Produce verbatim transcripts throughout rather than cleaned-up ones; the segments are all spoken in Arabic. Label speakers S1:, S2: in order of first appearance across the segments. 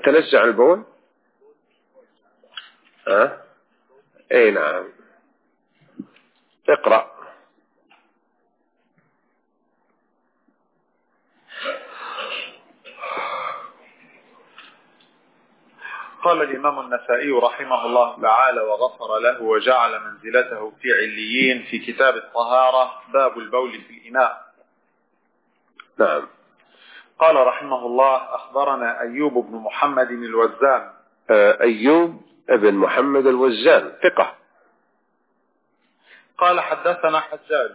S1: التنزع عن البول؟ أه؟ اي نعم. اقرأ.
S2: قال الإمام النسائي رحمه الله تعالى وغفر له وجعل منزلته في عليين في كتاب الطهارة باب البول في الإناء.
S1: نعم.
S2: قال رحمه الله أخبرنا أيوب بن محمد الوزان.
S1: أيوب ابن محمد الوزان ثقة.
S2: قال حدثنا حجاج.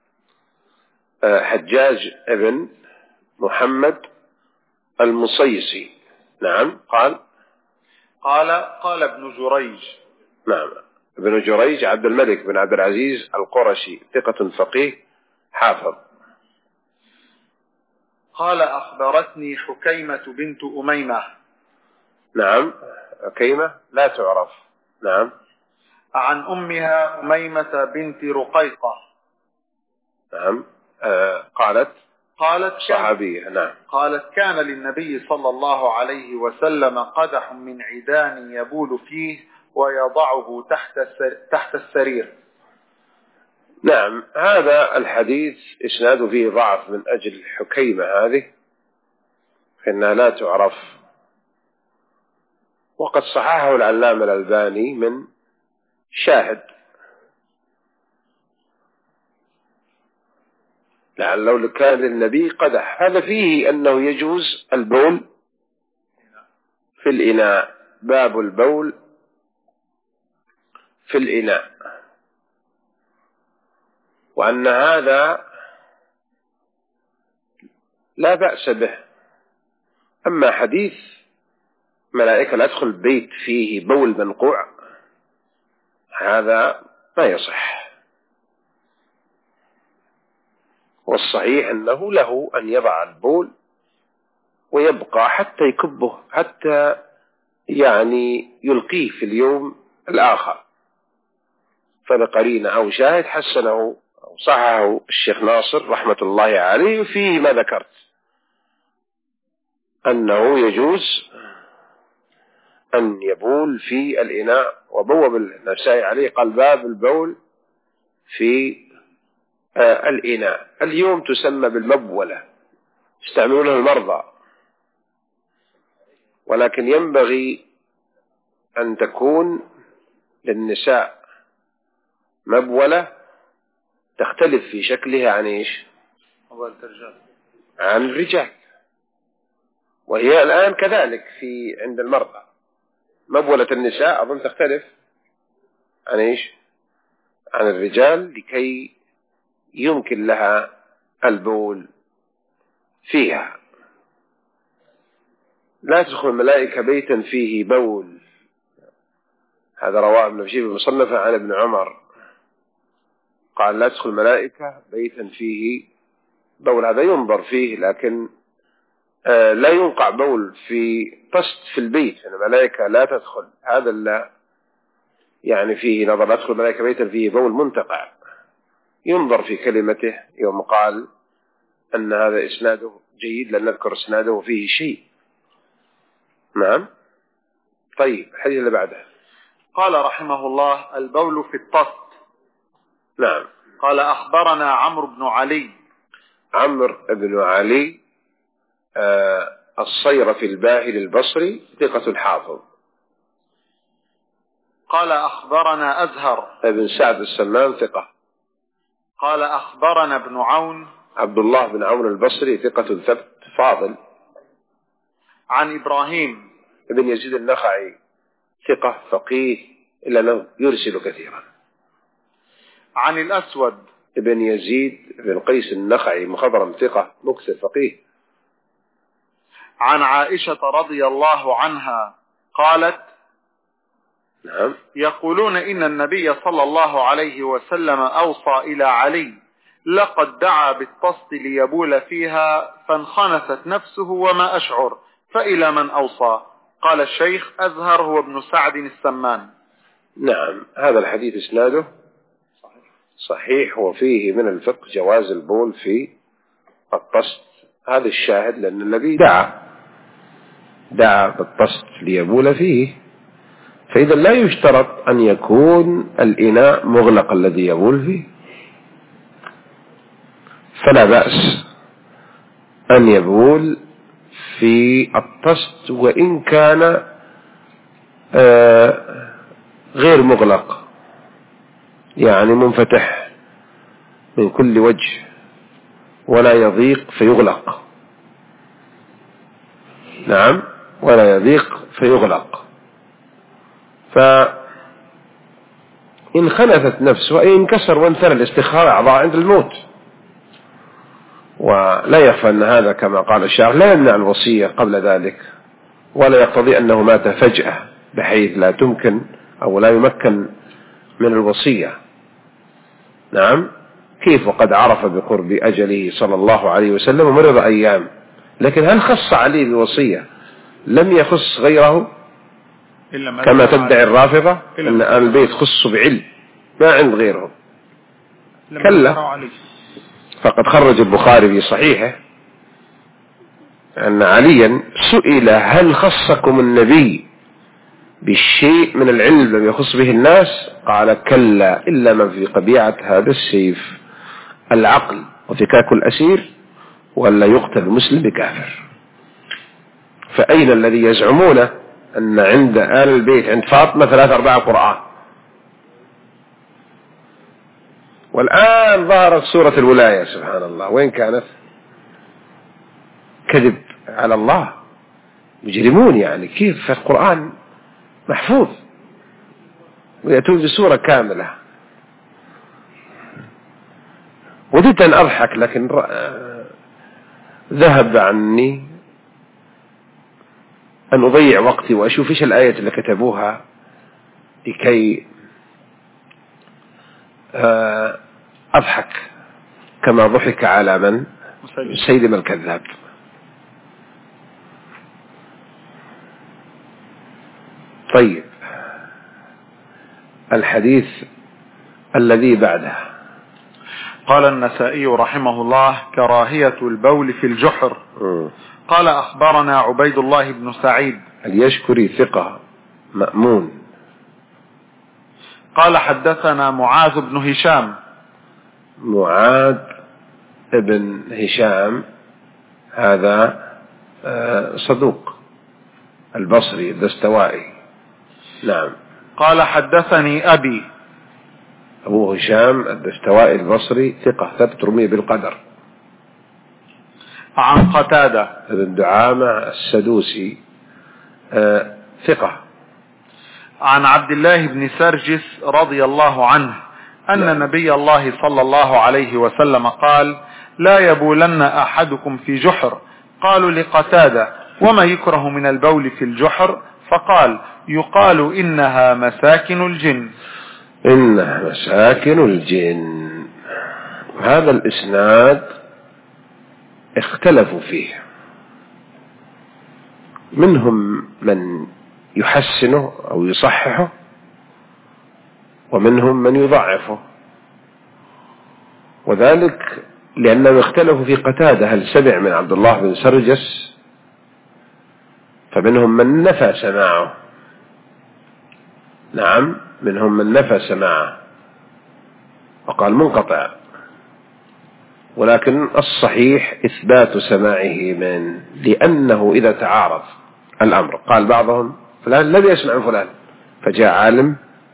S1: حجاج ابن محمد المصيصي. نعم. قال
S2: قال قال ابن جريج.
S1: نعم. ابن جريج عبد الملك بن عبد العزيز القرشي ثقة فقيه حافظ.
S2: قال أخبرتني حكيمة بنت أميمة.
S1: نعم. حكيمة لا تعرف. نعم.
S2: عن أمها أميمة بنت رقيقة.
S1: نعم. آه قالت
S2: قالت
S1: صحابية. نعم.
S2: قالت كان للنبي صلى الله عليه وسلم قدح من عيدان يبول فيه ويضعه تحت تحت السرير.
S1: نعم. هذا الحديث إسناده فيه ضعف من أجل حكيمة هذه، فإنها لا تعرف، وقد صححه العلامة الألباني من شاهد، لعله كان للنبي قدح. هذا فيه أنه يجوز البول في الإناء، باب البول في الإناء، وأن هذا لا بأس به. أما حديث ملائكة لا تدخل بيت فيه بول منقوع، هذا ما يصح، والصحيح أنه له أن يضع البول ويبقى حتى يكبه، حتى يعني يلقيه في اليوم الآخر. فبقرين أو شاهد حسنه أو صححه الشيخ ناصر رحمة الله عليه فيه ما ذكرت، أنه يجوز أن يبول في الإناء. وبوب النسائي عليه قال باب البول في آه الإناء. اليوم تسمى بالمبولة، يستعملونها المرضى، ولكن ينبغي أن تكون للنساء مبولة تختلف في شكلها عن إيش؟ عن الرجال. وهي الآن كذلك في عند المرأة مبولة النساء أظن تختلف عن إيش؟ عن الرجال، لكي يمكن لها البول فيها. لا تدخل الملائكة بيتا فيه بول، هذا رواه ابن أبي شيبة مصنفا عن ابن عمر، قال لا تدخل الملائكة بيتا فيه بول. هذا ينظر فيه، لكن آه لا ينقع بول في طست في البيت، يعني الملائكة لا تدخل. هذا لا يعني فيه نظر. لا تدخل الملائكة بيتا فيه بول منتقع، ينظر في كلمته. يوم قال أن هذا إسناده جيد لن نذكر إسناده فيه شيء. نعم. طيب الحديث اللي بعده.
S2: قال رحمه الله البول في الطست.
S1: نعم.
S2: قال أخبرنا عمرو بن علي.
S1: عمرو بن علي آه الصيرفي الباهلي البصري ثقة حافظ.
S2: قال أخبرنا أزهر
S1: ابن سعد السمان ثقة.
S2: قال أخبرنا ابن عون.
S1: عبد الله بن عون البصري ثقة ثبت فاضل.
S2: عن إبراهيم
S1: ابن يزيد النخعي ثقة فقيه إلا أنه يرسل كثيرا.
S2: عن الأسود
S1: ابن يزيد بن قيس النخعي مخضرم ثقة مكثر فقيه.
S2: عن عائشة رضي الله عنها قالت
S1: نعم.
S2: يقولون إن النبي صلى الله عليه وسلم أوصى إلى علي لقد دعا بالطست ليبول فيها فانخنست نفسه وما أشعر، فإلى من أوصى؟ قال الشيخ أزهر هو ابن سعد السمان.
S1: نعم. هذا الحديث إسناده صحيح، وفيه من الفقه جواز البول في الطست. هذا الشاهد لأن النبي دعا دعا بالطست ليبول فيه، فإذا لا يشترط أن يكون الإناء مغلق الذي يبول فيه، فلا بأس أن يبول في الطست وإن كان غير مغلق، يعني منفتح من كل وجه ولا يضيق فيغلق. نعم، ولا يضيق فيغلق. فإن خنثت نفسه أي انكسر وانثنى الاستخارة أعضاء عند الموت. ولا يخفى أن هذا كما قال الشاعر لا يمنع الوصية قبل ذلك، ولا يقتضي أنه مات فجأة بحيث لا تمكن أو لا يمكن من الوصية. نعم، كيف وقد عرف بقرب أجله صلى الله عليه وسلم ومرض أيام، لكن هل خص عليه بوصية لم يخص غيره كما تدعي الرافضة أن آل البيت خصوا بعلم ما عند غيرهم؟ كلا، فقد خرج البخاري في صحيحه أن عليا سئل هل خصكم النبي بالشيء من العلم لم يخص به الناس؟ قال كلا إلا من في قبيعة هذا السيف، العقل وفكاك الأسير، ولا يقتل المسلم بكافر. فأين الذي يزعمون أن عند آل البيت عند فاطمة ثلاث أرباع قرآن، والآن ظهرت سورة الولاية سبحان الله، وين كانت؟ كذب على الله، مجرمون. يعني كيف في القرآن محفوظ ويأتون بسورة كاملة؟ وددت أن أضحك لكن ذهب عني أن أضيع وقتي وأشوف إيش الآية اللي كتبوها لكي أضحك كما ضحك على من؟ مسيلمة الكذاب. طيب، الحديث الذي بعده.
S2: قال النسائي رحمه الله: كراهية البول في الجحر. م. قال أخبرنا عبيد الله بن سعيد
S1: اليشكري ثقة مأمون.
S2: قال حدثنا معاذ بن هشام.
S1: معاذ ابن هشام هذا صدوق البصري الدستوائي. نعم.
S2: قال حدثني أبي.
S1: أبو هشام الدستوائي البصري ثقة ثبت رمي بالقدر.
S2: عن قتادة
S1: ابن دعامة السدوسي آه ثقة.
S2: عن عبد الله بن سرجس رضي الله عنه أن لا. نبي الله صلى الله عليه وسلم قال: لا يبولن أحدكم في جحر. قالوا لقتادة: وما يكره من البول في الجحر؟ فقال: يقال إنها مساكن الجن.
S1: إنها مساكن الجن. هذا الإسناد اختلفوا فيه، منهم من يحسنه أو يصححه، ومنهم من يضعفه، وذلك لأنهم اختلفوا في قتادة هل سمع من عبد الله بن سرجس، فمنهم من نفى سماعه. نعم، منهم من نفى سماعه وقال منقطع، ولكن الصحيح إثبات سماعه من، لأنه إذا تعارض الأمر قال بعضهم فلان لم يسمع فلان، فجاء عالم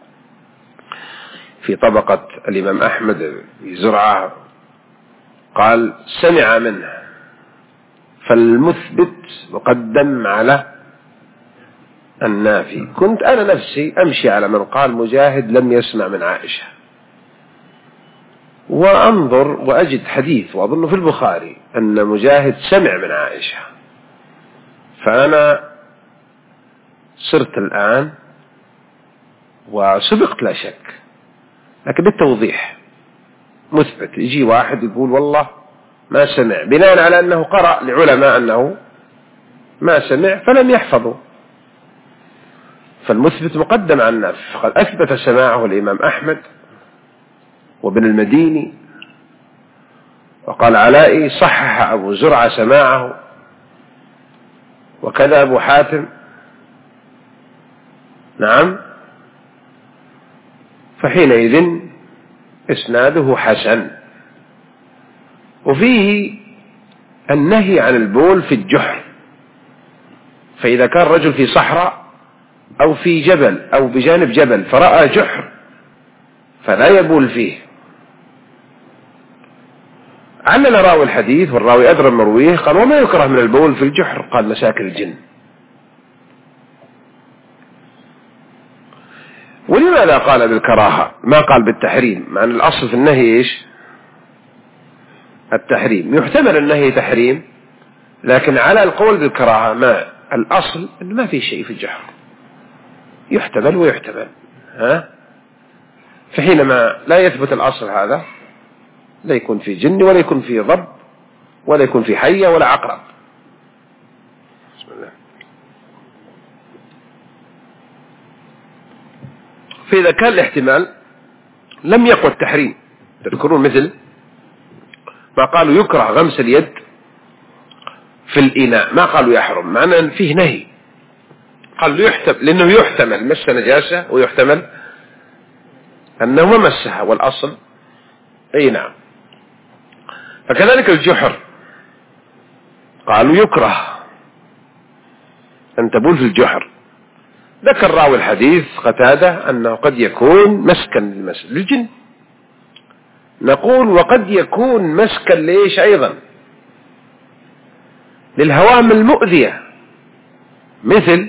S1: في طبقة الإمام أحمد في زرعة قال سمع منه، فالمثبت مقدم على النافي. كنت أنا نفسي أمشي على من قال مجاهد لم يسمع من عائشة، وأنظر وأجد حديث وأظن في البخاري أن مجاهد سمع من عائشة، فأنا صرت الآن وسبقت لا شك، لكن بالتوضيح مثبت. يجي واحد يقول والله ما سمع بناء على أنه قرأ لعلماء أنه ما سمع فلم يحفظوا، فالمثبت مقدم على النافي. فقد أثبت سماعه الإمام أحمد وابن المديني، وقال علائي صحح أبو زرعة سماعه، وكذا أبو حاتم، نعم، فحينئذ إسناده حسن. وفيه النهي عن البول في الجحر، فإذا كان رجل في صحراء أو في جبل أو بجانب جبل فرأى جحر فلا يبول فيه. علل راوي الحديث والراوي أدرى مرويه قال: وما يكره من البول في الجحر؟ قال: مساكن الجن. ولماذا قال بالكراهة ما قال بالتحريم؟ مع أن الأصل في النهي إيش؟ التحريم. يحتمل النهي تحريم، لكن على القول بالكراهة ما الأصل أنه ما في شيء في الجحر، يحتمل ويحتمل. ها؟ فحينما لا يثبت الأصل هذا، لا يكون في جن ولا يكون في ضب ولا يكون في حية ولا عقرب. بسم الله. فإذا كان الاحتمال لم يقوى التحريم، تذكرون مثل ما قالوا يكره غمس اليد في الإناء، ما قالوا يحرم، معنى أن فيه نهي. قالوا يحتمل، لأنه يحتمل مس نجاسة ويحتمل أنه ما مسها، والأصل أي نعم. فكذلك الجحر قالوا يكره أن تبول في الجحر. ذكر راوي الحديث قتادة أنه قد يكون مسكن للجن. نقول وقد يكون مسكن ليش أيضا؟ للهوام المؤذية، مثل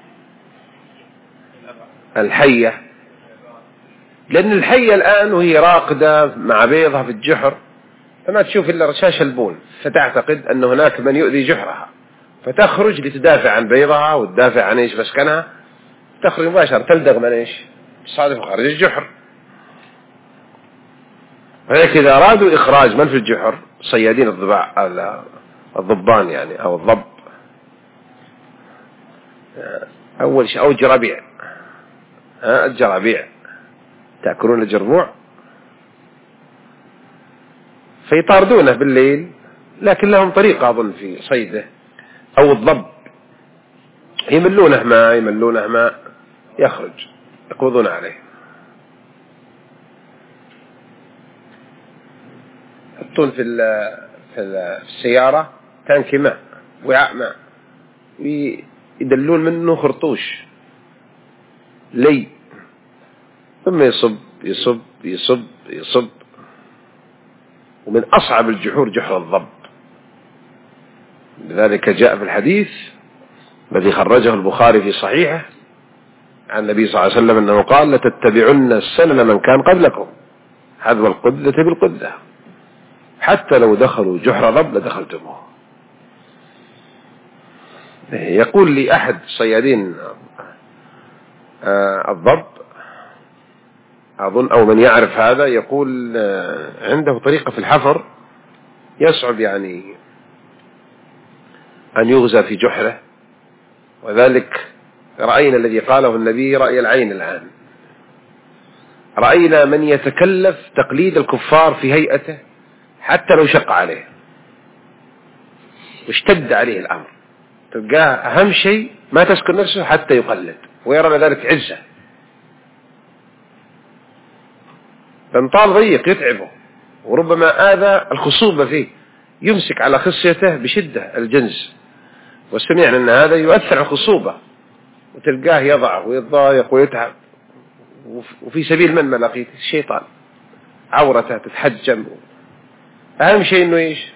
S1: الحية، لأن الحية الآن وهي راقدة مع بيضها في الجحر فما تشوف إلا رشاش البول، فتعتقد أن هناك من يؤذي جحرها، فتخرج لتدافع عن بيضها وتدافع عن إيش مسكنها، تخرج مباشرة تلدغ من إيش تصادف خارج الجحر. فهيك إذا أرادوا إخراج من في الجحر، صيادين الضباع الضبان يعني أو الضب، أول شيء أو الجرابيع، ها الجرابيع تأكلون الجربوع، فيطاردونه بالليل، لكن لهم طريقة أظن في صيده، أو الضب يملونه ماء يملونه ماء يخرج يقوضون عليه، يحطون في في السيارة تانك ماء، وعاء ماء، ويدلون منه خرطوش لي، ثم يصب يصب يصب يصب. ومن أصعب الجحور جحر الضب، لذلك جاء في الحديث الذي خرجه البخاري في صحيحه عن النبي صلى الله عليه وسلم أنه قال: لتتبعن السنن من كان قبلكم حذو القدة بالقدة، حتى لو دخلوا جحر ضب لدخلتموه. يقول لي أحد صيادين الضب أظن أو من يعرف هذا، يقول عنده طريقة في الحفر يصعب يعني أن يغزى في جحره، وذلك رأينا الذي قاله النبي رأي العين الآن، رأينا من يتكلف تقليد الكفار في هيئته حتى لو شق عليه واشتد عليه الأمر، تلقاه أهم شيء ما تسكن نفسه حتى يقلد، ويرى ذلك عزة، فانطال ضيق يتعبه، وربما آذى الخصوبة فيه، يمسك على خصيته بشدة الجنس، وسمعنا أن هذا يؤثر على الخصوبة، وتلقاه يضعف ويتضايق ويتعب، وفي سبيل من ما لقيت الشيطان، عورته تتحجم. أهم شيء إنه إيش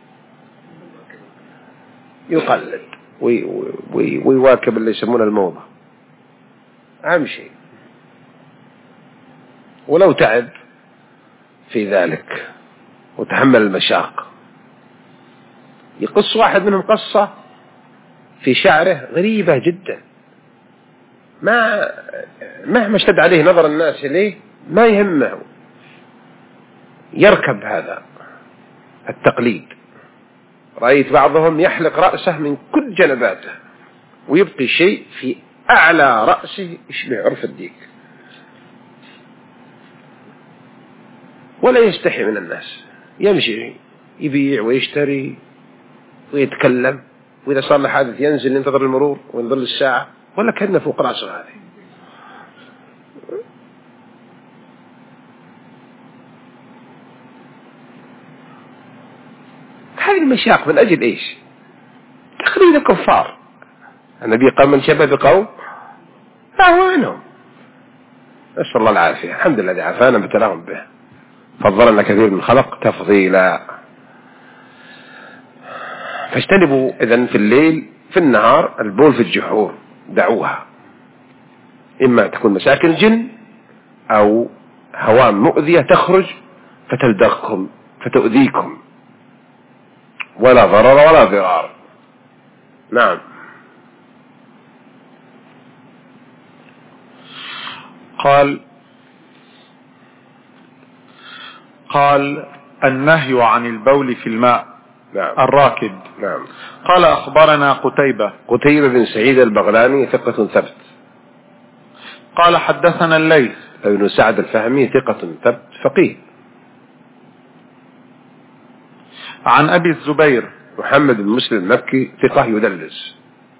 S1: يقلد ويواكب اللي يسمونه الموضة، أهم شيء، ولو تعب في ذلك وتحمل المشاق. يقص واحد منهم قصة في شعره غريبة جدا، ما مهما اشتد عليه نظر الناس إليه ما يهمه، يركب هذا التقليد. رأيت بعضهم يحلق رأسه من كل جنباته ويبقي شيء في أعلى رأسه يشبه عرف الديك، ولا يستحي من الناس، يمشي يبيع ويشتري ويتكلم وإذا صار له حادث ينزل ينتظر المرور وينظر الساعة، ولا كأنه فوق رأسه هذه. هذه المشاق من أجل إيش؟ تخريج الكفار. النبي قال من شبه بقوم أهوانهم، نسأل الله العافية. الحمد لله الذي عافانا ابتلاهم به، فضلنا كثير من الخلق تفضيلا. فاجتنبوا إذن في الليل في النهار البول في الجحور، دعوها، إما تكون مساكن جن أو هوام مؤذية تخرج فتلدغكم فتؤذيكم، ولا ضرر ولا ضرار. نعم.
S2: قال قال النهي عن البول في الماء.
S1: نعم.
S2: الراكد.
S1: نعم.
S2: قال أخبرنا قتيبة
S1: قتيبة بن سعيد البغلاني ثقة ثبت.
S2: قال حدثنا الليث
S1: ابن سعد الفهمي ثقة ثبت فقيه.
S2: عن أبي الزبير
S1: محمد بن مسلم المكي ثقة يدلس.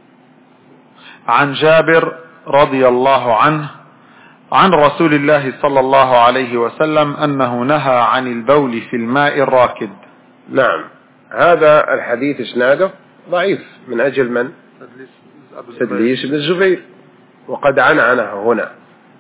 S2: عن جابر رضي الله عنه عن رسول الله صلى الله عليه وسلم أنه نهى عن البول في الماء الراكد.
S1: نعم. هذا الحديث اسناده ضعيف من أجل من؟ تدليس بن الزبير، وقد عنعنه هنا،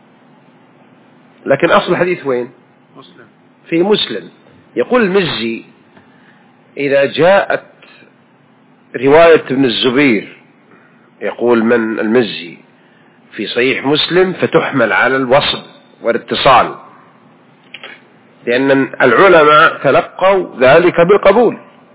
S1: لكن أصل الحديث وين؟
S2: مسلم.
S1: في مسلم. يقول المزي إذا جاءت رواية ابن الزبير، يقول من المزي في صحيح مسلم، فتحمل على الوصل والاتصال، لأن العلماء تلقوا ذلك بالقبول،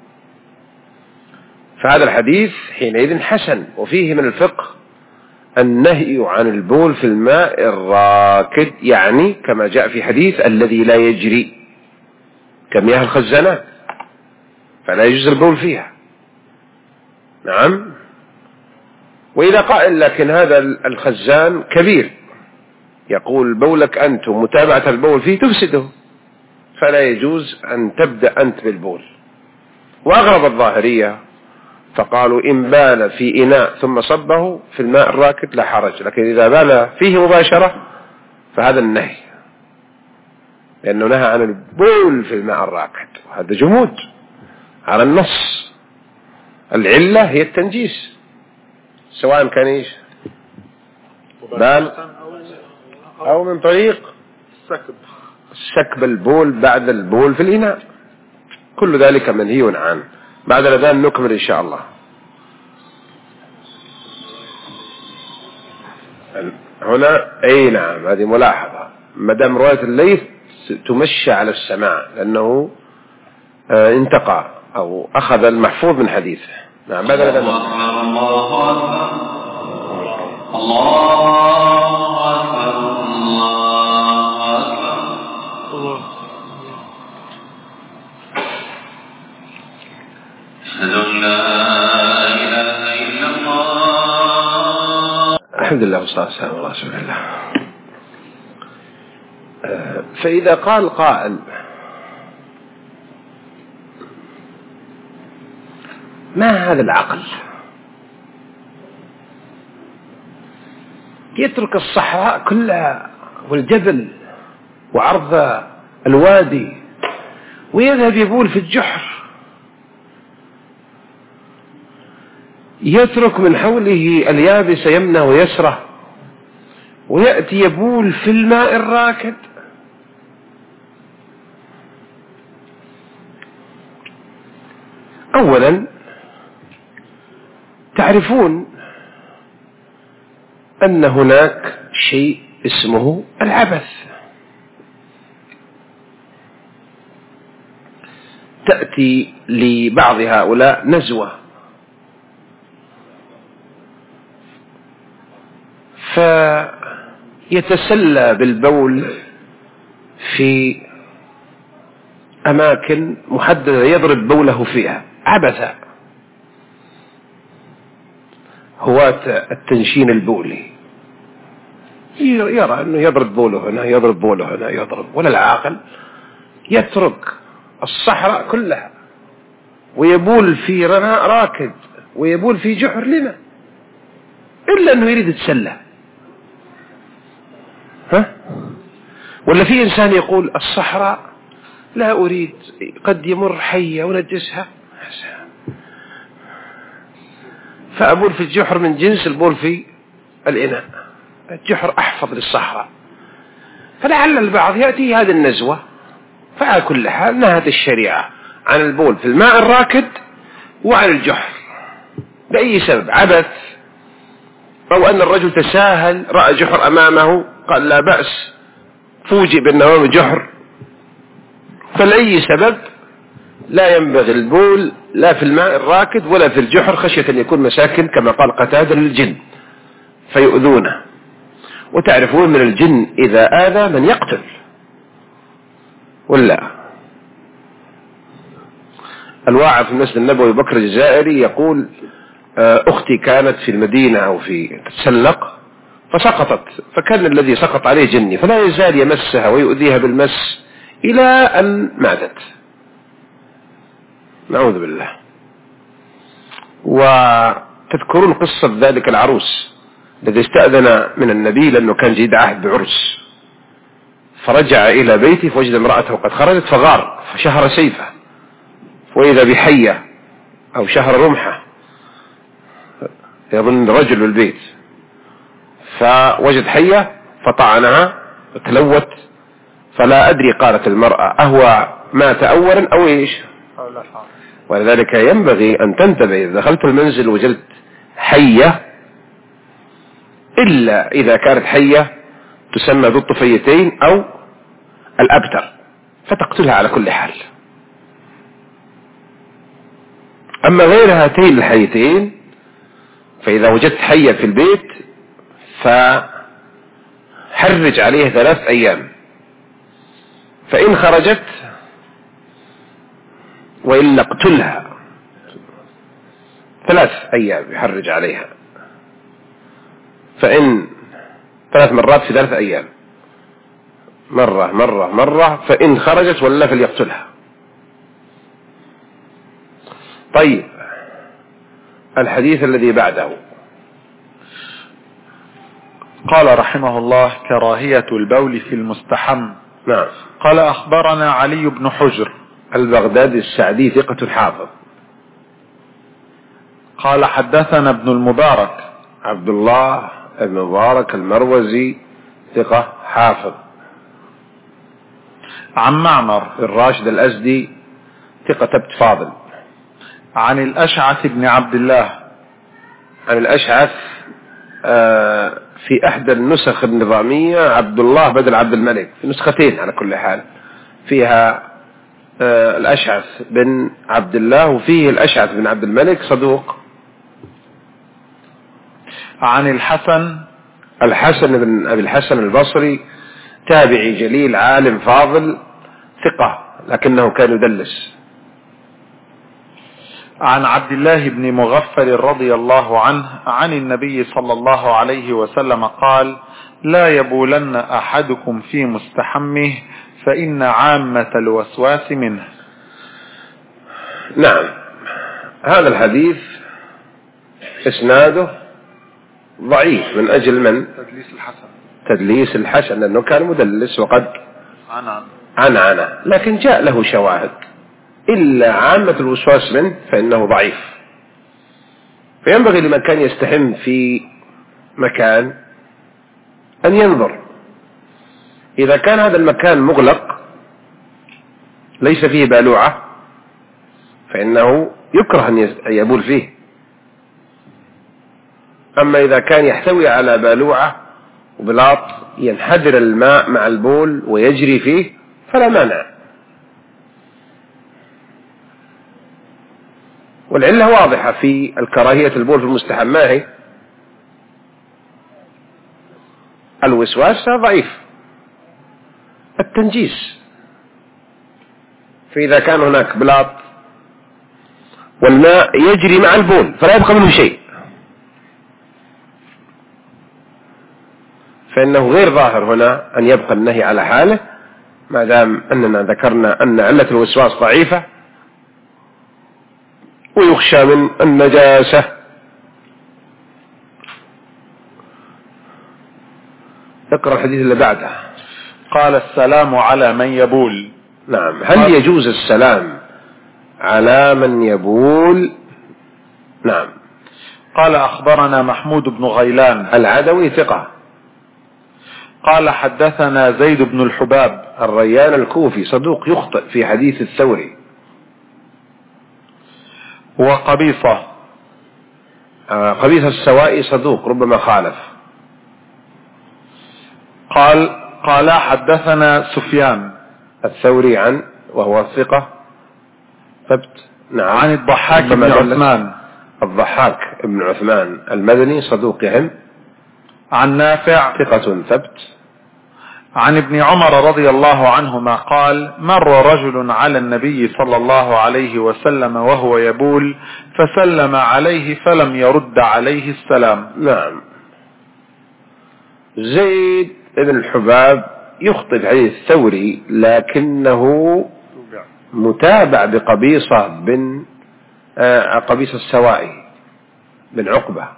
S1: فهذا الحديث حينئذ حسن. وفيه من الفقه النهي عن البول في الماء الراكد، يعني كما جاء في حديث الذي لا يجري كمياه الخزانات، فلا يجوز البول فيها. نعم. وإذا قائل لكن هذا الخزان كبير، يقول بولك أنت ومتابعة البول فيه تفسده، فلا يجوز أن تبدأ أنت بالبول. وأغرب الظاهرية فقالوا إن بال في إناء ثم صبه في الماء الراكد لا حرج، لكن إذا بال فيه مباشرة فهذا النهي، لأنه نهى عن البول في الماء الراكد، وهذا جمود على النص. العلة هي التنجيس، سواء كان إيش بال أو من طريق سكب البول بعد البول في الإناء، كل ذلك منهي عنه. بعد الأذان نكمل إن شاء الله. هنا أي نعم، هذه ملاحظة، مدام رواية الليث تمشى على السماع، لأنه انتقى أو أخذ المحفوظ من حديثه. نعم. بعد الأذان
S3: الله أكبر الله أكبر الله أكبر أشهد أن لا إله إلا الله.
S1: الحمد لله والصلاة والسلام على رسول الله. فإذا قال قائل ما هذا العقل يترك الصحراء كلها والجبل وعرض الوادي ويذهب يبول في الجحر، يترك من حوله اليابس يمنى ويسرى ويأتي يبول في الماء الراكد؟ أولا تعرفون أن هناك شيء اسمه العبث. تأتي لبعض هؤلاء نزوة فيتسلى بالبول في أماكن محددة يضرب بوله فيها عبثا، هواة التنشين البولي، يرى أنه يضرب بوله هنا يضرب بوله هنا يضرب، ولا العاقل يترك الصحراء كلها ويبول في رناء راكد ويبول في جحر لما؟ إلا أنه يريد يتسلى. ها؟ ولا في إنسان يقول الصحراء لا أريد، قد يمر حية ونجسها، فأبول في الجحر من جنس البول في الإناء. الجحر أحفظ للصحراء. فلعل البعض يأتي هذه النزوة. فعلى كل حال نهت الشريعة عن البول في الماء الراكد وعن الجحر بأي سبب، عبث، أو أن الرجل تساهل رأى جحر أمامه قال لا بأس، فوجئ بأنه جحر. فلأي سبب لا ينبغي البول لا في الماء الراكد ولا في الجحر، خشية أن يكون مساكن كما قال قتادة للجن فيؤذونه. وتعرفون من الجن إذا آذى من يقتل ولا. الواعظ في المسجد النبوي بكر الجزائري يقول أختي كانت في المدينة أو في تتسلق فسقطت، فكان الذي سقط عليه جني، فلا يزال يمسها ويؤذيها بالمس إلى أن ماتت، نعوذ بالله. وتذكرون قصة ذلك العروس الذي استأذن من النبي لأنه كان جيد عهد بعرس، فرجع إلى بيته فوجد امرأته قد خرجت فغار فشهر سيفه، وإذا بحية أو شهر رمحة يظن رجل البيت، فوجد حية فطعنها وتلوت. فلا أدري قالت المرأة أهو مات أولا أو إيش، ولذلك ينبغي أن تنتبه إذا دخلت المنزل وجدت حية، إلا إذا كانت حية تسمى ذو الطفيتين أو الأبتر فتقتلها على كل حال. أما غير هاتين الحيتين فإذا وجدت حية في البيت فحرج عليه ثلاث أيام، فإن خرجت وإلا اقتلها ثلاث أيام يحرج عليها، فإن ثلاث مرات في ثلاث أيام، مرة مرة مرة، فإن خرجت ولا فليقتلها. طيب الحديث الذي بعده
S2: قال رحمه الله كراهية البول في المستحم.
S1: نعم.
S2: قال أخبرنا علي بن حجر
S1: البغدادي السعدي ثقة حافظ.
S2: قال حدثنا ابن المبارك
S1: عبد الله بن مبارك المروزي ثقة حافظ.
S2: عن معمر
S1: الراشد الأزدي ثقة فاضل.
S2: عن الأشعث بن عبد الله.
S1: عن الأشعث في أحد النسخ النظامية عبد الله بدل عبد الملك، في نسختين على كل حال فيها الأشعث بن عبد الله وفيه الأشعث بن عبد الملك صدوق.
S2: عن الحسن
S1: الحسن بن أبي الحسن البصري تابعي جليل عالم فاضل ثقة لكنه كان يدلس.
S2: عن عبد الله بن مغفل رضي الله عنه عن النبي صلى الله عليه وسلم قال لا يبولن أحدكم في مستحمه فإن عامة الوسواس منه.
S1: نعم. هذا الحديث اسناده ضعيف من أجل من
S2: تدليس الحسن
S1: تدليس الحسن لأنه كان مدلس وقد
S2: عن
S1: عن عن لكن جاء له شواهد. إلا عامة الوسواس منه فإنه ضعيف. فينبغي لمن كان يستحم في مكان أن ينظر، إذا كان هذا المكان مغلق ليس فيه بالوعة فإنه يكره أن يبول فيه. أما إذا كان يحتوي على بالوعة وبلاط ينحدر الماء مع البول ويجري فيه فلا مانع. والعلة واضحة في الكراهية البول في المستحم، ما هي؟ الوسواس ضعيف، التنجيس. فإذا كان هناك بلاط والماء يجري مع البول فلا يبقى منه شيء فإنه غير ظاهر هنا أن يبقى النهي على حاله، ما دام أننا ذكرنا أن علة الوسواس ضعيفة ويخشى من النجاسة. اقرأ الحديث اللي بعده.
S2: قال السلام على من يبول.
S1: نعم. هل يجوز السلام على من يبول؟ نعم.
S2: قال أخبرنا محمود بن غيلان
S1: العدوي ثقة.
S2: قال حدثنا زيد بن الحباب
S1: الريان الكوفي صدوق يخطئ في حديث الثوري.
S2: وقبيصة
S1: آه قبيصة السوائي صدوق ربما خالف.
S2: قال قال حدثنا سفيان
S1: الثوري عن وهو ثقة ثبت. نعم.
S2: عن الضحاك بن عثمان.
S1: الضحاك بن عثمان المدني صدوق يهم.
S2: عن نافع
S1: ثقة ثبت.
S2: عن ابن عمر رضي الله عنهما قال مر رجل على النبي صلى الله عليه وسلم وهو يبول فسلم عليه فلم يرد عليه السلام.
S1: نعم. زيد بن الحباب يخطئ في حديث الثوري لكنه متابع بقبيصة بن آه قبيصة السوائي بن عقبة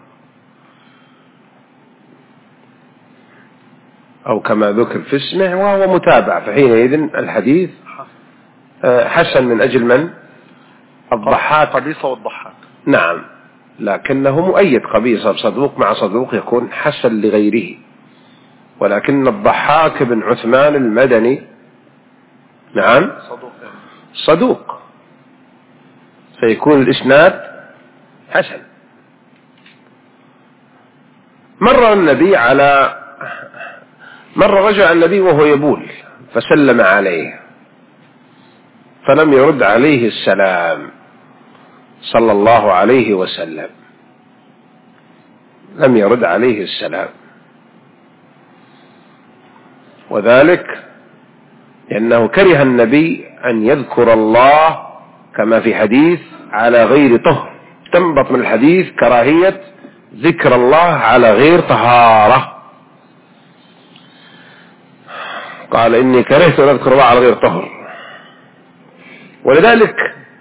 S1: أو كما ذكر في اسمه وهو متابع، فحينئذ الحديث آه حسن من أجل من؟ الضحاك.
S2: قبيصة والضحاك.
S1: نعم. لكنه مؤيد قبيصة بصدوق مع صدوق يكون حسن لغيره، ولكن الضحاك بن عثمان المدني نعم
S2: صدوق
S1: صدوق فيكون الإسناد حسن. مر النبي على مر رجل على النبي وهو يبول فسلم عليه فلم يرد عليه السلام صلى الله عليه وسلم، لم يرد عليه السلام، وذلك لأنه كره النبي أن يذكر الله كما في حديث على غير طهر، تنبط من الحديث كراهية ذكر الله على غير طهارة. قال إني كرهت أن أذكر الله على غير طهر. ولذلك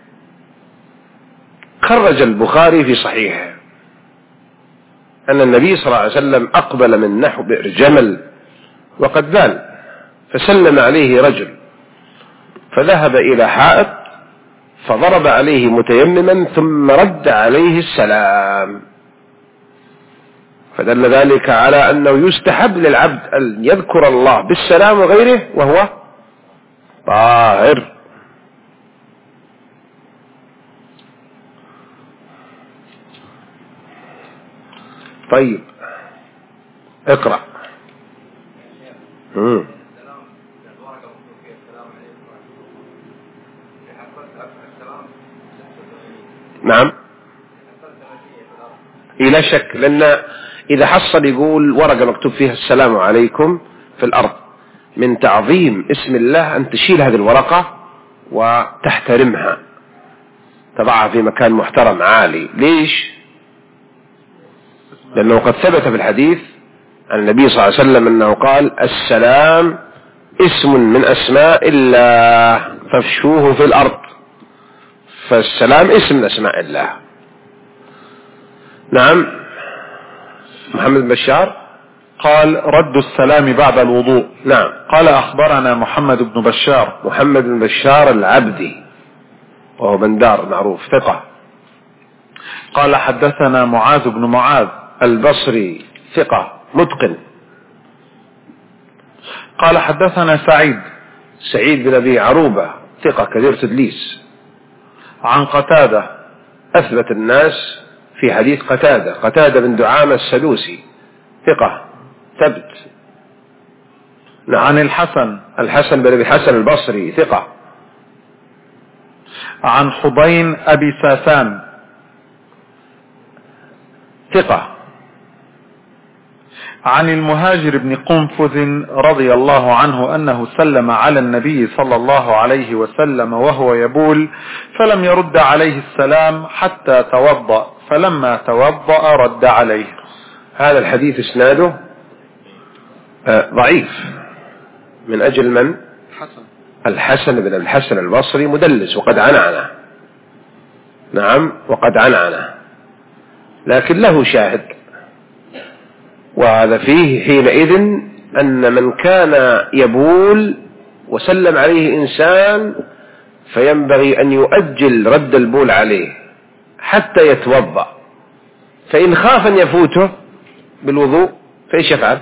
S1: خرج البخاري في صحيحه أن النبي صلى الله عليه وسلم أقبل من نحو بئر جمل وقد بال فسلم عليه رجل فذهب إلى حائط فضرب عليه متيمما ثم رد عليه السلام، فدل ذلك على أنه يستحب للعبد أن يذكر الله بالسلام وغيره وهو طاهر. طيب اقرأ. مم. نعم إلى شك، لأن إذا حصل يقول ورقة مكتوب فيها السلام عليكم في الأرض من تعظيم اسم الله أن تشيل هذه الورقة وتحترمها تضعها في مكان محترم عالي. ليش؟ لأنه قد ثبت في الحديث عن النبي صلى الله عليه وسلم أنه قال السلام اسم من أسماء الله فافشوه في الأرض، فالسلام اسم من أسماء الله. نعم. محمد بن بشار
S2: قال رد السلام بعد الوضوء.
S1: نعم.
S2: قال أخبرنا محمد بن بشار
S1: محمد بن بشار العبدي وهو بندار معروف ثقة.
S2: قال حدثنا معاذ بن معاذ
S1: البصري ثقة متقن.
S2: قال حدثنا سعيد
S1: سعيد بن أبي عروبة ثقة كثير تدليس.
S2: عن قتادة
S1: أثبت الناس في حديث قتادة قتادة بن دعامة السدوسي ثقة ثبت.
S2: نعم. عن الحسن
S1: الحسن بن أبي حسن البصري ثقة.
S2: عن حضين أبي ساسان
S1: ثقة.
S2: عن المهاجر بن قنفذ رضي الله عنه أنه سلم على النبي صلى الله عليه وسلم وهو يبول فلم يرد عليه السلام حتى توضأ، فلما توضأ رد عليه.
S1: هذا الحديث اسناده ضعيف من أجل من؟
S2: حسن.
S1: الحسن بن الحسن البصري مدلس وقد عنعنه نعم وقد عنعنه، لكن له شاهد، وهذا فيه حينئذ أن من كان يبول وسلم عليه إنسان فينبغي أن يؤجل رد البول عليه حتى يتوضأ، فإن خاف أن يفوته بالوضوء فإيش يفعل؟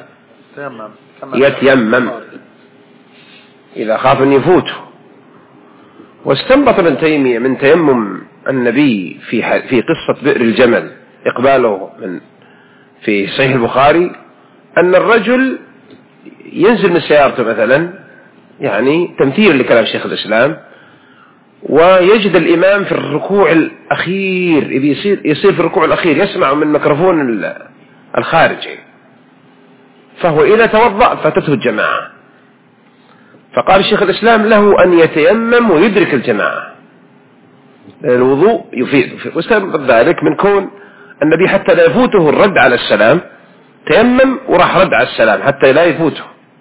S1: يتيمم إذا خاف أن يفوته. واستنبط ابن تيمية من تيمم النبي في في قصة بئر الجمل إقباله من في صحيح البخاري أن الرجل ينزل من سيارته مثلا، يعني تمثيل لكلام شيخ الإسلام، ويجد الإمام في الركوع الأخير، يصير يصير في الركوع الأخير يسمع من ميكروفون الخارجي، فهو إذا توضأ فاتته الجماعة، فقال الشيخ الإسلام له أن يتيمم ويدرك الجماعة، الوضوء يفيد. واستنبط ذلك من كون النبي حتى لا يفوته الرد على السلام تيمم وراح رد على السلام حتى لا يفوته،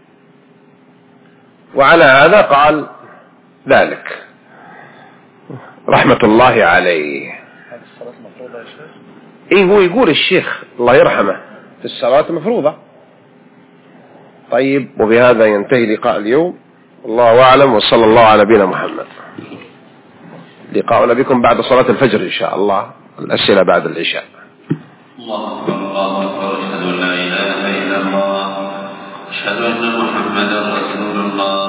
S1: وعلى هذا قال ذلك رحمة الله عليه.
S2: هذه الصلاة مفروضة يا شيخ؟
S1: إيه هو يقول الشيخ الله يرحمه في الصلاة مفروضة. طيب، وبهذا ينتهي لقاء اليوم، والله أعلم، وصلى الله على نبينا محمد. لقاؤنا بكم بعد صلاة الفجر إن شاء الله، الأسئلة بعد العشاء.
S3: الله أكبر الله أكبر، أشهد أن لا إله إلا الله، أشهد أن محمدا رسول الله.